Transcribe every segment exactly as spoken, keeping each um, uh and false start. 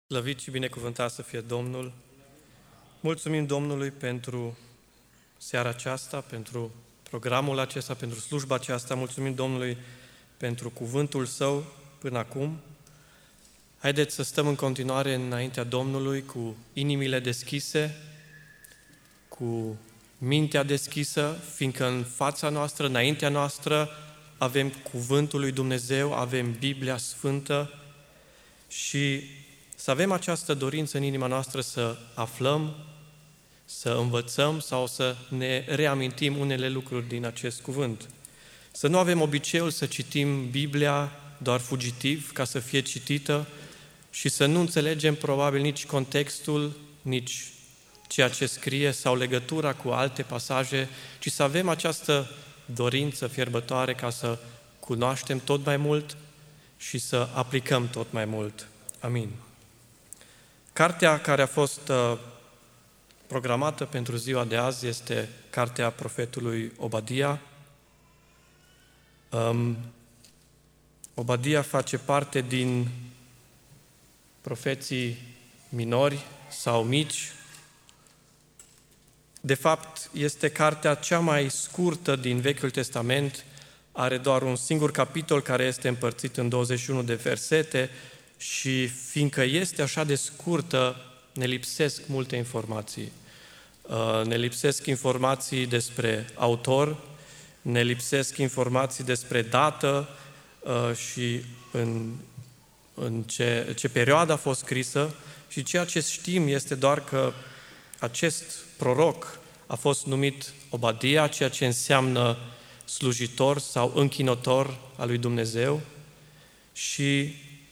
Slăvit și binecuvântat să fie Domnul. Mulțumim Domnului pentru seara aceasta, pentru programul acesta, pentru slujba aceasta. Mulțumim Domnului pentru cuvântul Său până acum. Haideți să stăm în continuare înaintea Domnului cu inimile deschise, cu mintea deschisă, fiindcă în fața noastră, înaintea noastră, avem cuvântul lui Dumnezeu, avem Biblia Sfântă și să avem această dorință în inima noastră să aflăm, să învățăm sau să ne reamintim unele lucruri din acest cuvânt. Să nu avem obiceiul să citim Biblia doar fugitiv, ca să fie citită, și să nu înțelegem probabil nici contextul, nici ceea ce scrie sau legătura cu alte pasaje, ci să avem această dorință fierbătoare ca să cunoaștem tot mai mult și să aplicăm tot mai mult. Amin. Cartea care a fost uh, programată pentru ziua de azi este cartea profetului Obadia. Um, Obadia face parte din profeții minori sau mici. De fapt, este cartea cea mai scurtă din Vechiul Testament, are doar un singur capitol care este împărțit în douăzeci și unu de versete și fiindcă este așa de scurtă, ne lipsesc multe informații. Ne lipsesc informații despre autor, ne lipsesc informații despre dată și în, în ce, ce perioadă a fost scrisă, și ceea ce știm este doar că acest proroc a fost numit Obadia, ceea ce înseamnă slujitor sau închinător al lui Dumnezeu, și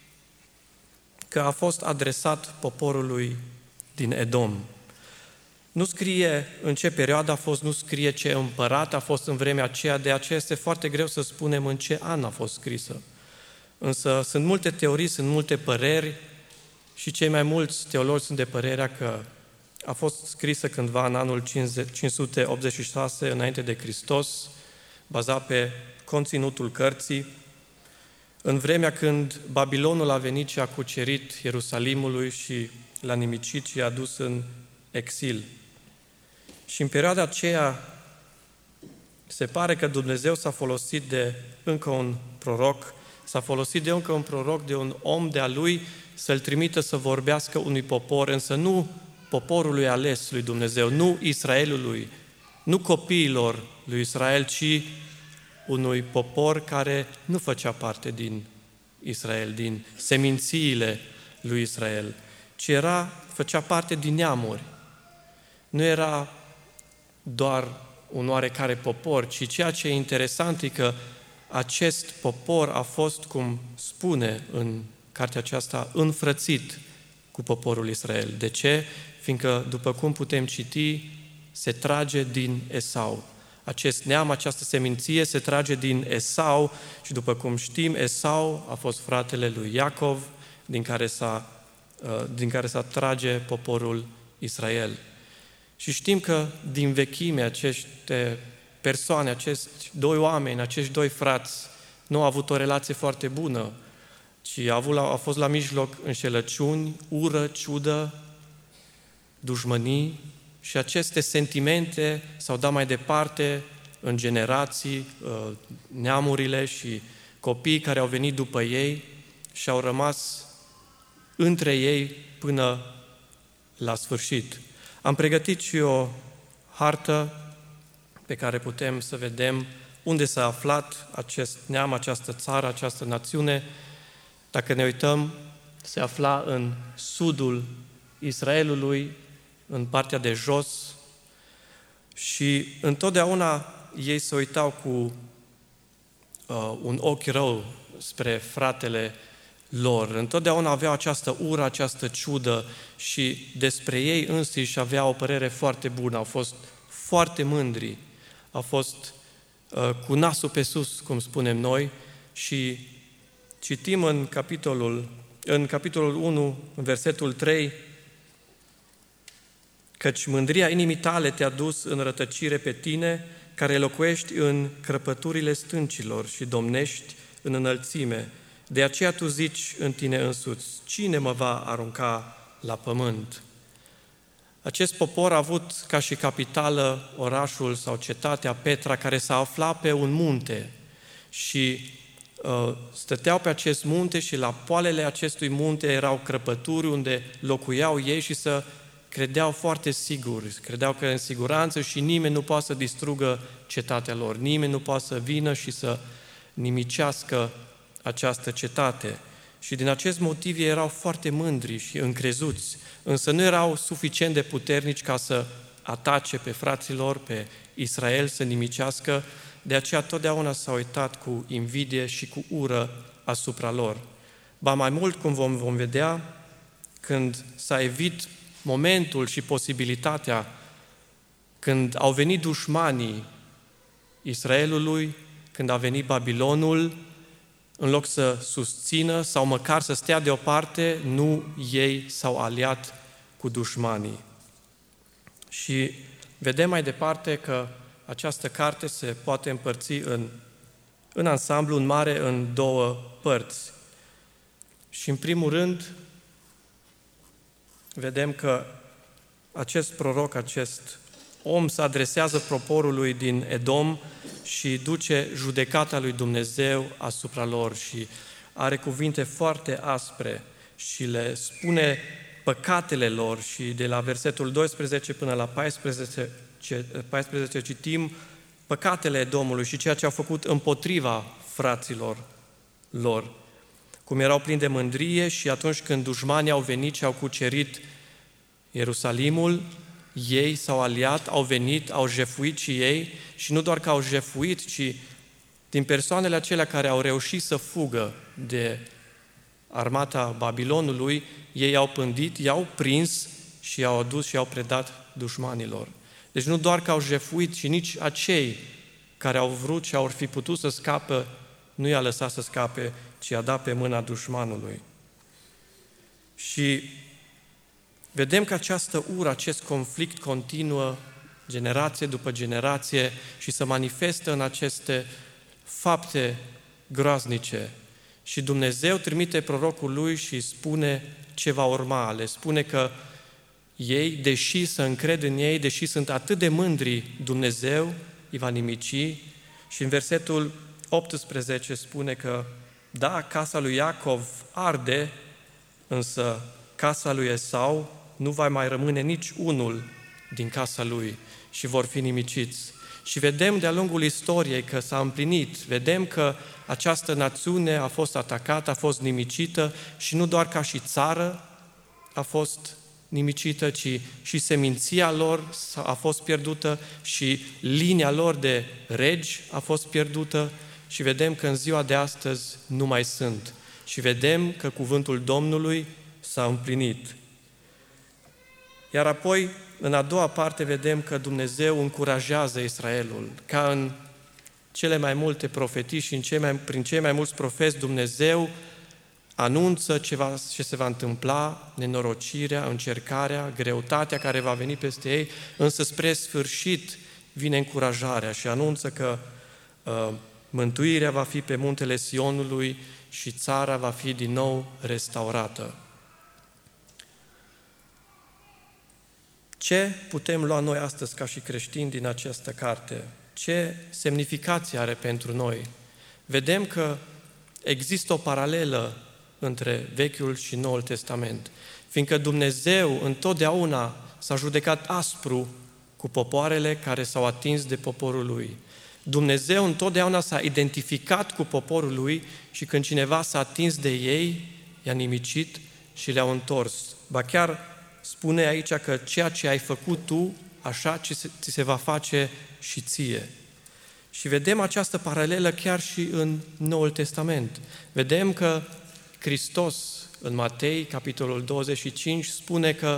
că a fost adresat poporului din Edom. Nu scrie în ce perioadă a fost, nu scrie ce împărat a fost în vremea aceea, de aceea este foarte greu să spunem în ce an a fost scrisă. Însă sunt multe teorii, sunt multe păreri și cei mai mulți teologi sunt de părerea că a fost scrisă cândva în anul cinci sute optzeci și șase înainte de Hristos, bazat pe conținutul cărții, în vremea când Babilonul a venit și a cucerit Ierusalimului și l-a nimicit și i-a dus în exil. Și în perioada aceea se pare că Dumnezeu s-a folosit de încă un proroc, s-a folosit de încă un proroc, de un om de-a lui, să-l trimită să vorbească unui popor, însă nu poporului ales lui Dumnezeu, nu Israelului, nu copiilor lui Israel, ci unui popor care nu făcea parte din Israel, din semințiile lui Israel, ci era, făcea parte din neamuri. Nu era doar un oarecare popor, ci ceea ce e interesant e că acest popor a fost, cum spune în cartea aceasta, înfrățit cu poporul Israel. De ce? Fiindcă, după cum putem citi, se trage din Esau. Acest neam, această seminție se trage din Esau și, după cum știm, Esau a fost fratele lui Iacov, din care s-a, din care s-a trage poporul Israel. Și știm că din vechime aceste persoane, acești doi oameni, acești doi frați, nu au avut o relație foarte bună, ci a, avut, a fost la mijloc înșelăciuni, ură, ciudă, dușmănii, și aceste sentimente s-au dat mai departe în generații, neamurile și copiii care au venit după ei și au rămas între ei până la sfârșit. Am pregătit și o hartă pe care putem să vedem unde s-a aflat acest neam, această țară, această națiune. Dacă ne uităm, se afla în sudul Israelului, în partea de jos, și întotdeauna ei se uitau cu uh, un ochi rău spre fratele lor. Întotdeauna aveau această ură, această ciudă și despre ei înșiși aveau o părere foarte bună. Au fost foarte mândri, au fost uh, cu nasul pe sus, cum spunem noi, și citim în capitolul, în capitolul unu, în versetul trei, căci mândria inimii tale te-a dus în rătăcire pe tine, care locuiești în crăpăturile stâncilor și domnești în înălțime. De aceea tu zici în tine însuți, cine mă va arunca la pământ? Acest popor a avut ca și capitală orașul sau cetatea Petra, care s-a aflat pe un munte și uh, stăteau pe acest munte și la poalele acestui munte erau crăpături unde locuiau ei și să credeau foarte siguri, credeau că în siguranță și nimeni nu poate să distrugă cetatea lor, nimeni nu poate să vină și să nimicească această cetate. Și din acest motiv ei erau foarte mândri și încrezuți, însă nu erau suficient de puternici ca să atace pe frații lor, pe Israel, să nimicească, de aceea totdeauna s-au uitat cu invidie și cu ură asupra lor. Ba mai mult, cum vom, vom vedea, când s-a evit momentul și posibilitatea, când au venit dușmanii Israelului, când a venit Babilonul, în loc să susțină sau măcar să stea deoparte, nu ei s-au aliat cu dușmanii. Și vedem mai departe că această carte se poate împărți în, în ansamblu, în mare, în două părți. Și în primul rând, vedem că acest proroc, acest om se adresează poporului din Edom și duce judecata lui Dumnezeu asupra lor și are cuvinte foarte aspre și le spune păcatele lor și de la versetul doisprezece până la paisprezece, paisprezece citim păcatele Edomului și ceea ce au făcut împotriva fraților lor. Cum erau plini de mândrie și atunci când dușmanii au venit și au cucerit Ierusalimul, ei s-au aliat, au venit, au jefuit și ei și nu doar că au jefuit, ci din persoanele acelea care au reușit să fugă de armata Babilonului, ei i-au pândit, i-au prins și i-au adus și i-au predat dușmanilor. Deci nu doar că au jefuit, ci nici acei care au vrut și au fi putut să scape, nu i-a lăsat să scape, ci i-a dat pe mâna dușmanului. Și vedem că această ură, acest conflict continuă generație după generație și se manifestă în aceste fapte groaznice. Și Dumnezeu trimite prorocul lui și spune ce va urma. Le spune că ei, deși să încred în ei, deși sunt atât de mândri, Dumnezeu îi va nimici. Și în versetul optsprezece spune că da, casa lui Iacov arde, însă casa lui Esau nu va mai rămâne nici unul din casa lui și vor fi nimiciți. Și vedem de-a lungul istoriei că s-a împlinit, vedem că această națiune a fost atacată, a fost nimicită și nu doar ca și țară a fost nimicită, ci și seminția lor a fost pierdută și linia lor de regi a fost pierdută și vedem că în ziua de astăzi nu mai sunt. Și vedem că cuvântul Domnului s-a împlinit. Iar apoi, în a doua parte, vedem că Dumnezeu încurajează Israelul, ca în cele mai multe profetii și în cei mai, prin cei mai mulți profeți, Dumnezeu anunță ce, va, ce se va întâmpla, nenorocirea, încercarea, greutatea care va veni peste ei, însă spre sfârșit vine încurajarea și anunță că uh, mântuirea va fi pe muntele Sionului și țara va fi din nou restaurată. Ce putem lua noi astăzi ca și creștini din această carte? Ce semnificație are pentru noi? Vedem că există o paralelă între Vechiul și Noul Testament, fiindcă Dumnezeu întotdeauna s-a judecat aspru cu popoarele care s-au atins de poporul Lui. Dumnezeu întotdeauna s-a identificat cu poporul Lui și când cineva s-a atins de ei, i-a nimicit și le-au întors. Ba chiar spune aici că ceea ce ai făcut tu, așa ți se va face și ție. Și vedem această paralelă chiar și în Noul Testament. Vedem că Hristos, în Matei, capitolul douăzeci și cinci, spune că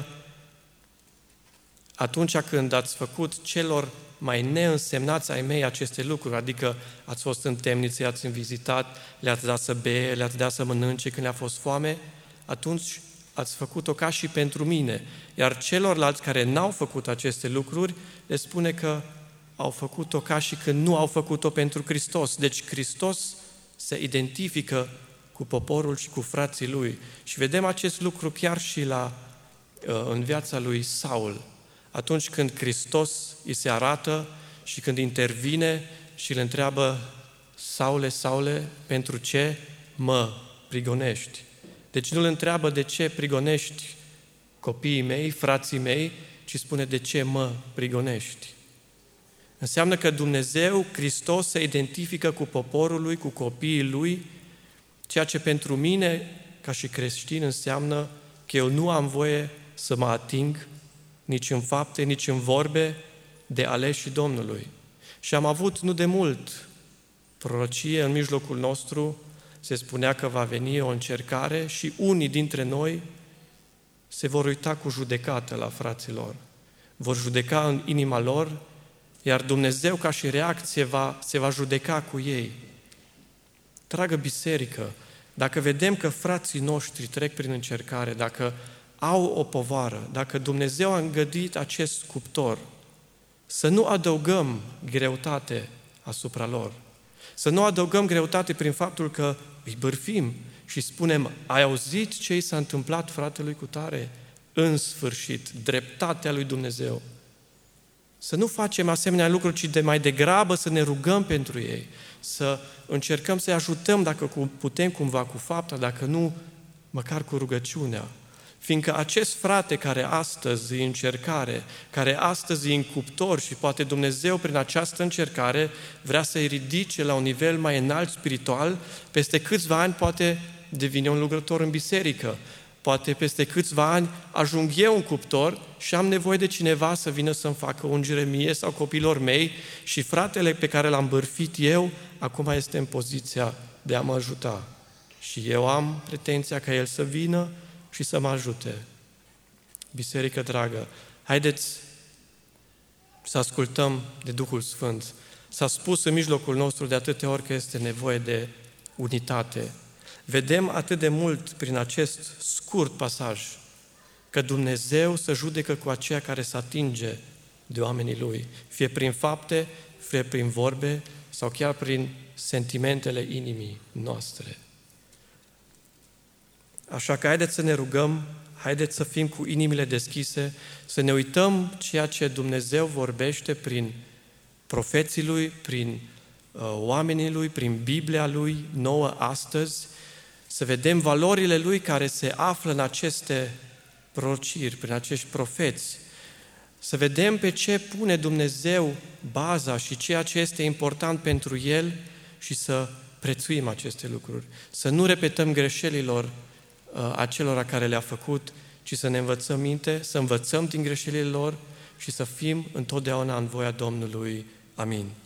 atunci când ați făcut celor mai neînsemnați ai mei aceste lucruri, adică ați fost în temnițe, i-ați vizitat, le-ați dat să bee, le-ați dat să mănânce când le-a fost foame, atunci ați făcut-o ca și pentru mine. Iar celorlalți care n-au făcut aceste lucruri, le spune că au făcut-o ca și când nu au făcut-o pentru Hristos. Deci Hristos se identifică cu poporul și cu frații lui. Și vedem acest lucru chiar și la, în viața lui Saul. Atunci când Hristos îi se arată și când intervine și îl întreabă: Saule, Saule, pentru ce mă prigonești? Deci nu îl întreabă de ce prigonești copiii mei, frații mei, ci spune: de ce mă prigonești? Înseamnă că Dumnezeu, Hristos, se identifică cu poporul lui, cu copiii lui, ceea ce pentru mine, ca și creștin, înseamnă că eu nu am voie să mă ating nici în fapte, nici în vorbe de aleșii Domnului. Și am avut nu de mult prorocie în mijlocul nostru, se spunea că va veni o încercare și unii dintre noi se vor uita cu judecată la fraților. Vor judeca în inima lor, iar Dumnezeu, ca și reacție, va, se va judeca cu ei. Dragă biserică, dacă vedem că frații noștri trec prin încercare, dacă au o povară, dacă Dumnezeu a îngăduit acest cuptor, să nu adăugăm greutate asupra lor. Să nu adăugăm greutate prin faptul că îi bârfim și spunem: ai auzit ce i s-a întâmplat fratelui cu tare? În sfârșit, dreptatea lui Dumnezeu. Să nu facem asemenea lucruri, ci de mai degrabă să ne rugăm pentru ei, să încercăm să-i ajutăm dacă putem cumva cu fapta, dacă nu, măcar cu rugăciunea. Fiindcă acest frate care astăzi e în încercare, care astăzi e în cuptor și poate Dumnezeu prin această încercare vrea să-i ridice la un nivel mai înalt spiritual, peste câțiva ani poate devine un lucrător în biserică. Poate peste câțiva ani ajung eu un cuptor și am nevoie de cineva să vină să-mi facă ungere mie sau copiilor mei și fratele pe care l-am bârfit eu acum este în poziția de a mă ajuta. Și eu am pretenția ca el să vină și să mă ajute. Biserică dragă, haideți să ascultăm de Duhul Sfânt. S-a spus în mijlocul nostru de atâtea ori că este nevoie de unitate. Vedem atât de mult prin acest scurt pasaj că Dumnezeu se judecă cu aceia care se atinge de oamenii Lui, fie prin fapte, fie prin vorbe sau chiar prin sentimentele inimii noastre. Așa că haideți să ne rugăm, haideți să fim cu inimile deschise, să ne uităm ceea ce Dumnezeu vorbește prin profeții Lui, prin uh, oamenii Lui, prin Biblia Lui nouă astăzi, să vedem valorile Lui care se află în aceste prorociri, prin acești profeți, să vedem pe ce pune Dumnezeu baza și ceea ce este important pentru El și să prețuim aceste lucruri. Să nu repetăm greșelilor uh, acelora care le-a făcut, ci să ne învățăm minte, să învățăm din greșelile lor și să fim întotdeauna în voia Domnului. Amin.